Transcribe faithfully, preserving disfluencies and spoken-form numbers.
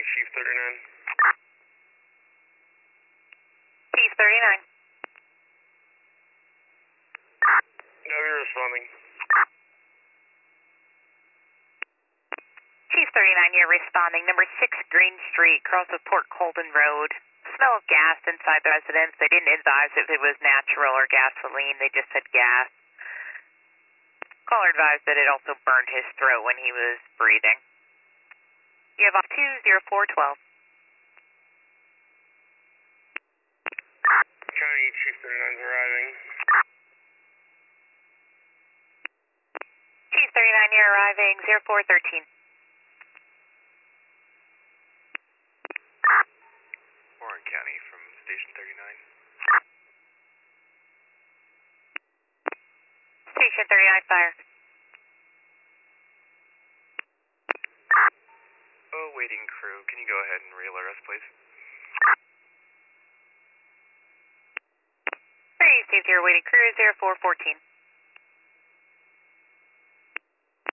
Chief thirty-nine. Chief thirty-nine. Navy responding. Chief thirty-nine, you're responding. Number six Green Street, cross of Port Colden Road. Smell of gas inside the residence. They didn't advise if it was natural or gasoline. They just said gas. Caller advised that it also burned his throat when he was breathing. You have up two zero four twelve. County Chief thirty-nine's arriving. Chief thirty-nine, you're arriving. zero four thirteen. Warren County from Station thirty-nine. Station thirty-nine, fire. Oh, waiting crew. Can you go ahead and re-alert us, please? Three, Steve here, waiting crew, zero four fourteen.